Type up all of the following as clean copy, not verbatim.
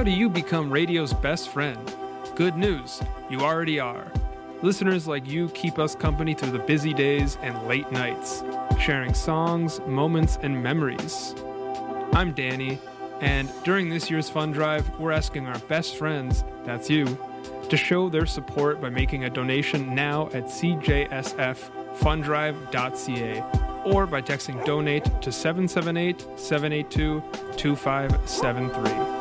How do you become radio's best friend? Good news, you already are. Listeners like you keep us company through the busy days and late nights, sharing songs, moments, and memories. I'm Danny, and during this year's fund drive, we're asking our best friends, that's you, to show their support by making a donation now at cjsffunddrive.ca or by texting donate to 778-782-2573.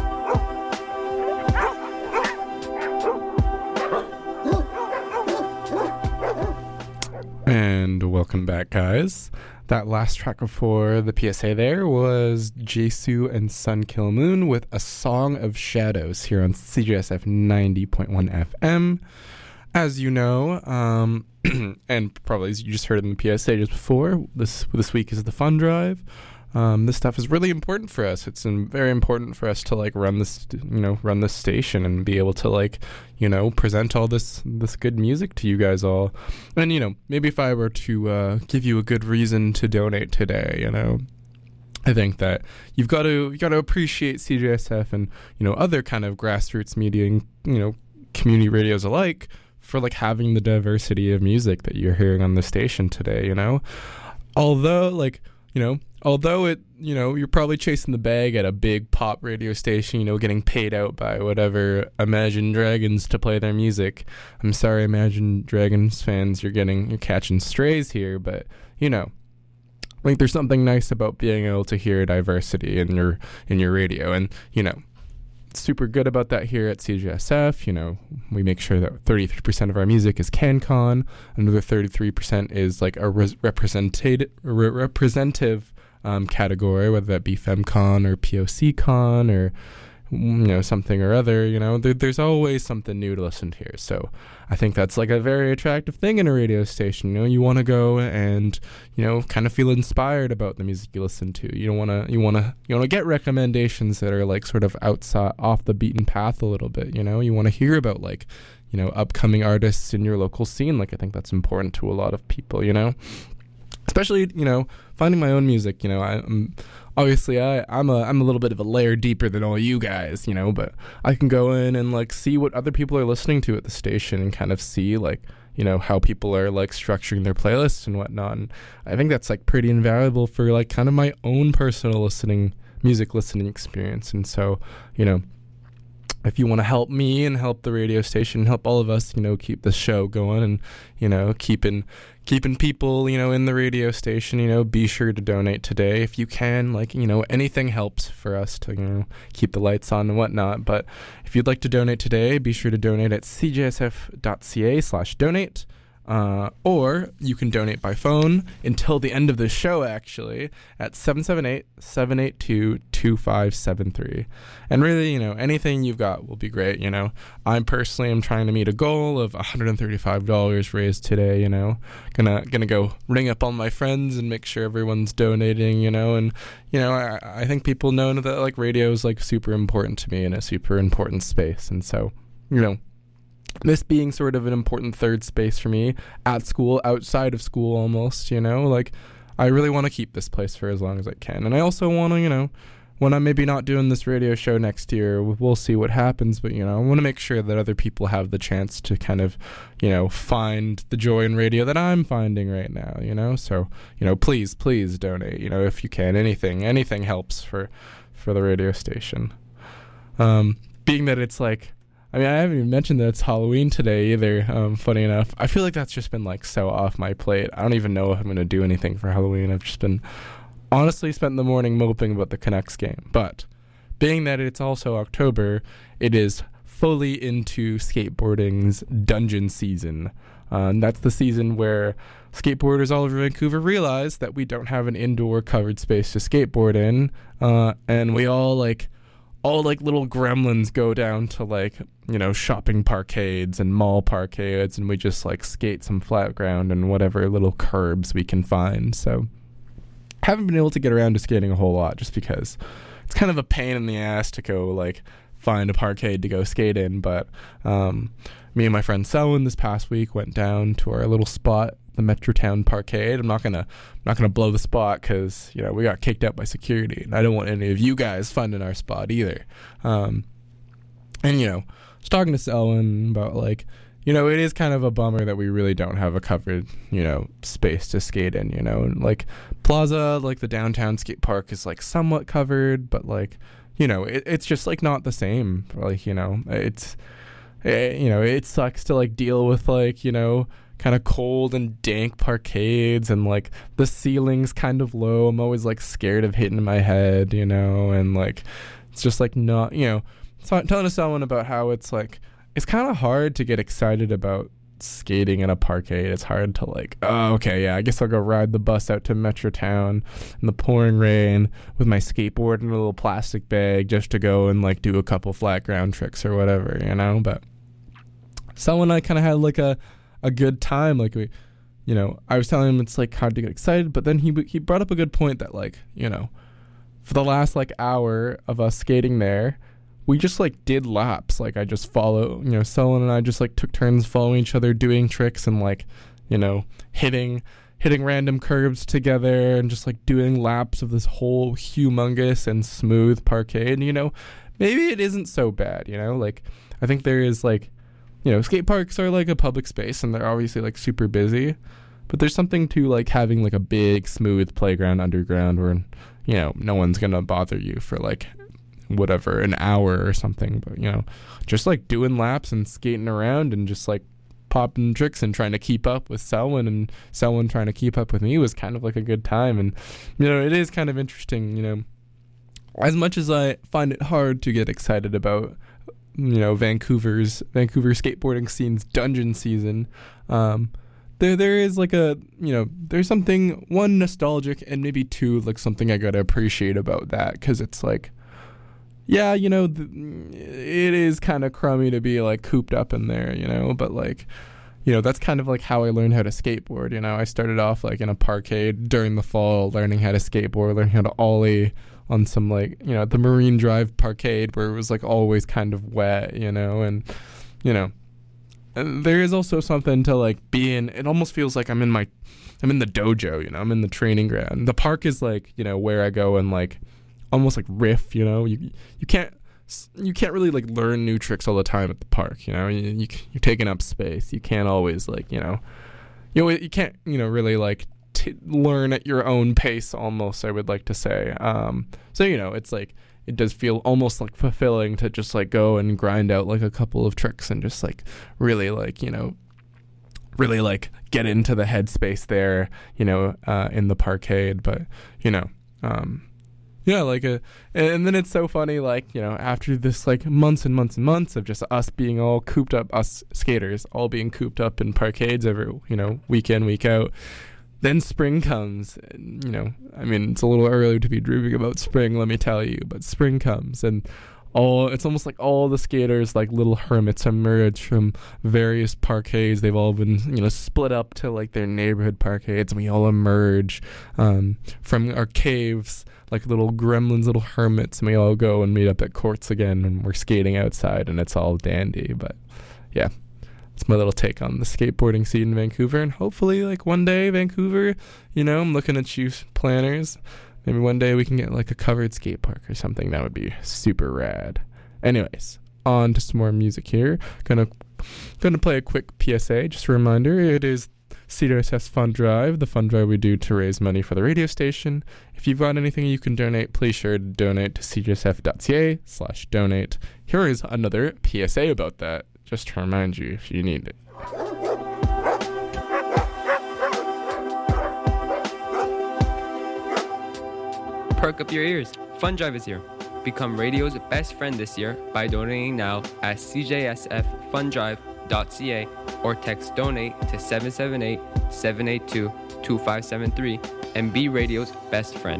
And welcome back, guys. That last track before the PSA there was Jesu and Sun Kil Moon with A Song of Shadows here on CJSF 90.1 FM. As you know, and probably as you just heard in the PSA just before, this week is the fund drive. This stuff is really important for us. It's very important for us to run this station and be able to present all this good music to you guys all. And maybe if I were to give you a good reason to donate today, I think that you got to appreciate CJSF and other kind of grassroots media and community radios alike for having the diversity of music that you're hearing on the station today. Although you're probably chasing the bag at a big pop radio station, getting paid out by whatever Imagine Dragons to play their music. I'm sorry, Imagine Dragons fans, you're catching strays here, but I think there's something nice about being able to hear diversity in your radio, and super good about that here at CJSF. We make sure that 33% of our music is CanCon, another 33% is a representative category, whether that be FemCon or POCCon or something or other. There's always something new to listen to here. So I think that's a very attractive thing in a radio station. You want to go and kind of feel inspired about the music you listen to. You want to get recommendations that are sort of outside, off the beaten path a little bit. You want to hear about upcoming artists in your local scene. I think that's important to a lot of people. Especially finding my own music. I'm a little bit of a layer deeper than all you guys, but I can go in and see what other people are listening to at the station and kind of see how people are structuring their playlists and whatnot. And I think that's pretty invaluable for kind of my own personal music listening experience. And so, if you want to help me and help the radio station, help all of us, keep the show going and, keeping people, in the radio station, be sure to donate today if you can. Anything helps for us to, keep the lights on and whatnot. But if you'd like to donate today, be sure to donate at cjsf.ca/donate. Or you can donate by phone until the end of the show, actually, at 778-782-2573. And really, anything you've got will be great. I personally am trying to meet a goal of $135 raised today. Gonna go ring up all my friends and make sure everyone's donating. And I think people know that radio is super important to me in a super important space. And so this being sort of an important third space for me at school, outside of school almost, I really want to keep this place for as long as I can. And I also want to, when I'm maybe not doing this radio show next year, we'll see what happens. But, I want to make sure that other people have the chance to kind of, find the joy in radio that I'm finding right now, So, please donate, if you can. Anything helps for the radio station. Being that it's I haven't even mentioned that it's Halloween today either, funny enough. I feel that's just been so off my plate. I don't even know if I'm going to do anything for Halloween. I've just been honestly spent the morning moping about the Canucks game. But being that it's also October, it is fully into skateboarding's dungeon season. That's the season where skateboarders all over Vancouver realize that we don't have an indoor covered space to skateboard in, and we all little gremlins go down to shopping parkades and mall parkades, and we just skate some flat ground and whatever little curbs we can find. So haven't been able to get around to skating a whole lot just because it's kind of a pain in the ass to go find a parkade to go skate in. But me and my friend Selwyn this past week went down to our little spot, the Metrotown Parkade. I'm not gonna blow the spot because we got kicked out by security, and I don't want any of you guys finding our spot either. And I was talking to Selwyn about it is kind of a bummer that we really don't have a covered space to skate in. And Plaza, the downtown skate park is somewhat covered, but it's just not the same. It sucks to deal with kind of cold and dank parkades, and the ceiling's kind of low. I'm always scared of hitting my head, and it's just not, telling someone about how it's kind of hard to get excited about skating in a parkade. It's hard to I guess I'll go ride the bus out to Metrotown in the pouring rain with my skateboard in a little plastic bag just to go and do a couple flat ground tricks or whatever, But someone I kind of had a good time. I was telling him it's hard to get excited, but then he brought up a good point that for the last hour of us skating there, we just did laps. I just follow, Selwyn and I just took turns following each other, doing tricks and hitting random curves together and just doing laps of this whole humongous and smooth parkade. Maybe it isn't so bad. I think there is skate parks are a public space and they're obviously super busy, but there's something to having a big smooth playground underground where no one's gonna bother you for whatever, an hour or something. But just doing laps and skating around and just popping tricks and trying to keep up with Selwyn, and Selwyn trying to keep up with me was kind of a good time. And it is kind of interesting, as much as I find it hard to get excited about Vancouver skateboarding scene's dungeon season, there is there's something, one, nostalgic, and maybe two, something I gotta appreciate about that, because it's it is kind of crummy to be cooped up in there, but that's kind of how I learned how to skateboard. I started off in a parkade during the fall, learning how to skateboard, learning how to ollie on some the Marine Drive parkade where it was always kind of wet, and there is also something to be in. It almost feels I'm in the dojo, I'm in the training ground. The park is where I go and almost riff, you can't really learn new tricks all the time at the park. You're taking up space. You can't always you can't really learn at your own pace, almost, I would like to say. So it's it does feel almost fulfilling to just go and grind out a couple of tricks and just really really get into the headspace there, in the parkade. But and then it's so funny, after this months and months and months of just us being all cooped up, us skaters all being cooped up in parkades every week in, week out. Then spring comes, and, it's a little early to be dreaming about spring, let me tell you, but spring comes, and it's almost all the skaters, little hermits, emerge from various parkades. They've all been, split up to, their neighborhood parkades, and we all emerge from our caves like little gremlins, little hermits, and we all go and meet up at courts again, and we're skating outside, and it's all dandy. But, yeah. It's my little take on the skateboarding scene in Vancouver, and hopefully one day Vancouver, I'm looking at you planners, maybe one day we can get a covered skate park or something. That would be super rad. Anyways, on to some more music here. Gonna play a quick PSA, just a reminder, it is CJSF's Fund Drive, the fund drive we do to raise money for the radio station. If you've got anything you can donate, please sure to donate to cjsf.ca/donate. Here is another PSA about that, just to remind you if you need it. Perk up your ears. Fund Drive is here. Become radio's best friend this year by donating now at cjsffunddrive.ca or text donate to 778-782-2573 and be radio's best friend.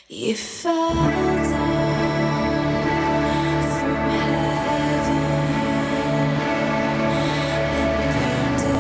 You fell down from heaven and burned a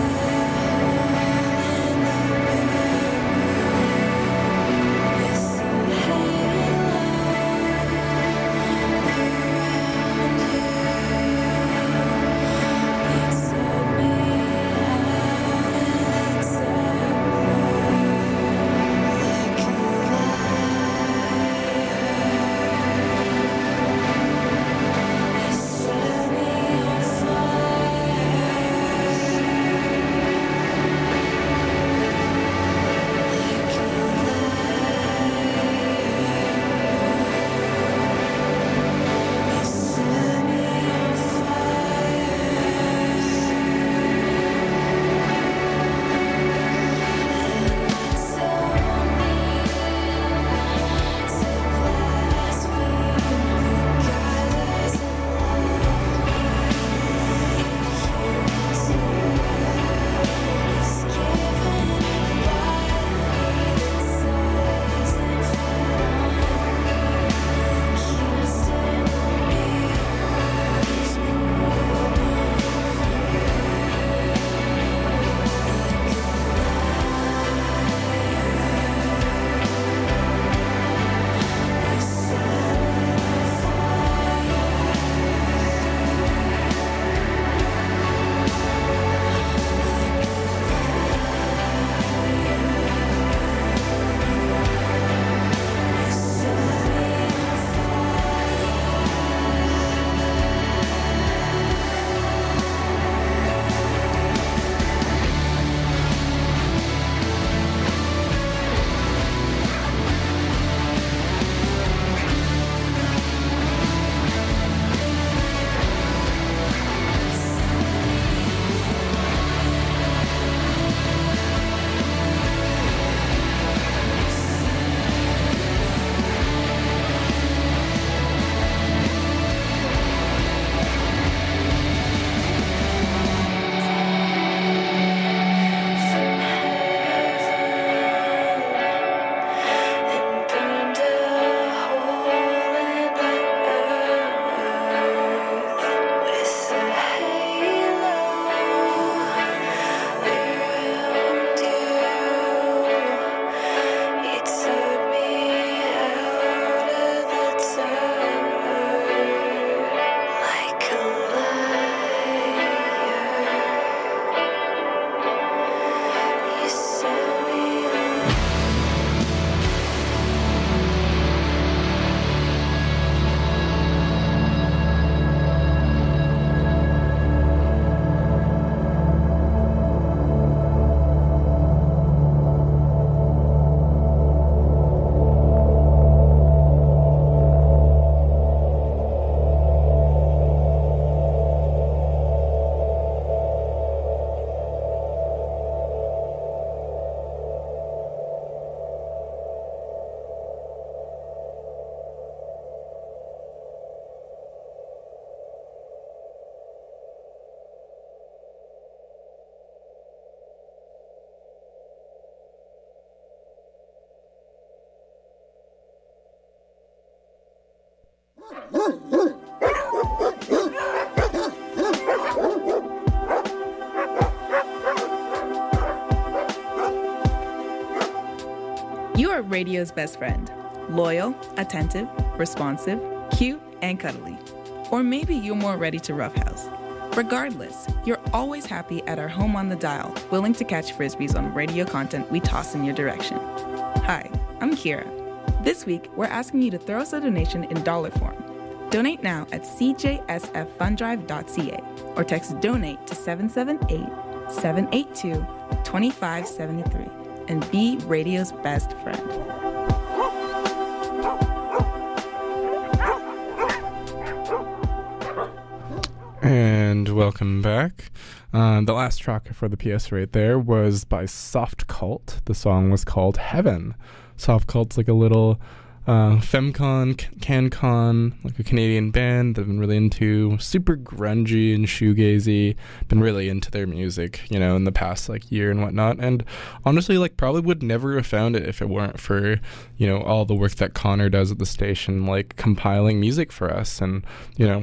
You are radio's best friend. Loyal, attentive, responsive, cute, and cuddly. Or maybe you're more ready to roughhouse. Regardless, you're always happy at our home on the dial, willing to catch frisbees on radio content we toss in your direction. Hi, I'm Kira. This week, we're asking you to throw us a donation in dollar form. Donate now at cjsffundrive.ca or text DONATE to 778-782-2573 and be radio's best friend. And welcome back. The last track for the PS right there was by Soft Cult. The song was called Heaven. Soft Cult's like a little Femcon, CanCon, like a Canadian band that I've been really into, super grungy and shoegazy, been really into their music, you know, in the past like year and whatnot, and honestly, like, probably would never have found it if it weren't for, you know, all the work that Connor does at the station, like compiling music for us, and, you know,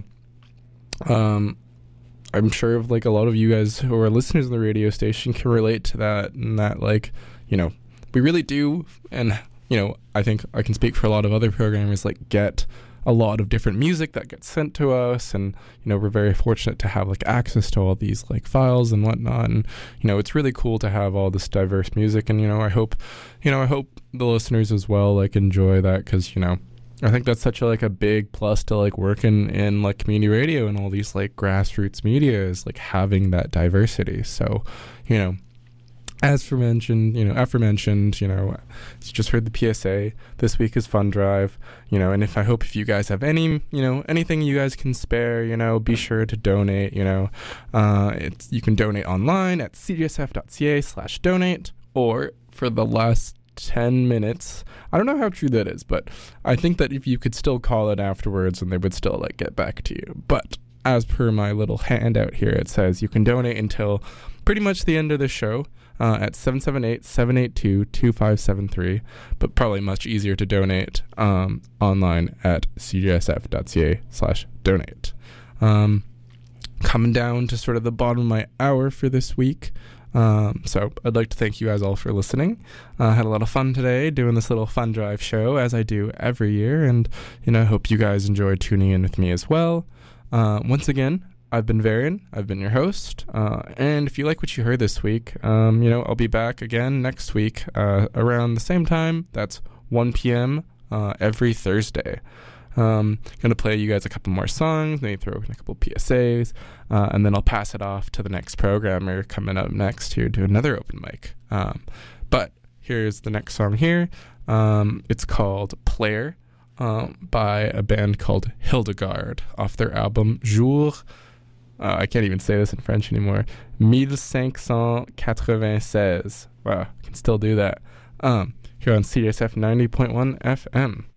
I'm sure like a lot of you guys who are listeners of the radio station can relate to that, and that, like, you know, we really do, and, you know, I think I can speak for a lot of other programmers, like, get a lot of different music that gets sent to us, and, you know, we're very fortunate to have like access to all these like files and whatnot, and, you know, it's really cool to have all this diverse music, and, you know, I hope the listeners as well like enjoy that, because, you know, I think that's such a big plus to like working in like community radio and all these like grassroots media, is like having that diversity. So, you know, aforementioned, you know, you just heard the PSA. This week is Fund Drive, you know, and if you guys have any, you know, anything you guys can spare, you know, be sure to donate, you know. You can donate online at cjsf.ca/donate, or for the last 10 minutes, I don't know how true that is, but I think that if you could still call it afterwards and they would still like get back to you. But as per my little handout here, it says you can donate until pretty much the end of the show at 778-782-2573, but probably much easier to donate online at cjsf.ca/donate. Coming down to sort of the bottom of my hour for this week. So I'd like to thank you guys all for listening. I had a lot of fun today doing this little Fun Drive show, as I do every year, and, you know, I hope you guys enjoyed tuning in with me as well. Once again, I've been Varian. I've been your host, and if you like what you heard this week, you know, I'll be back again next week around the same time. That's 1 p.m. Every Thursday. Gonna play you guys a couple more songs, maybe throw in a couple PSAs, and then I'll pass it off to the next programmer coming up next here to another open mic. But here's the next song here. It's called Player, by a band called Hildegard, off their album Jour. I can't even say this in French anymore. 1596. Wow, I can still do that. Here on CJSF 90.1 FM.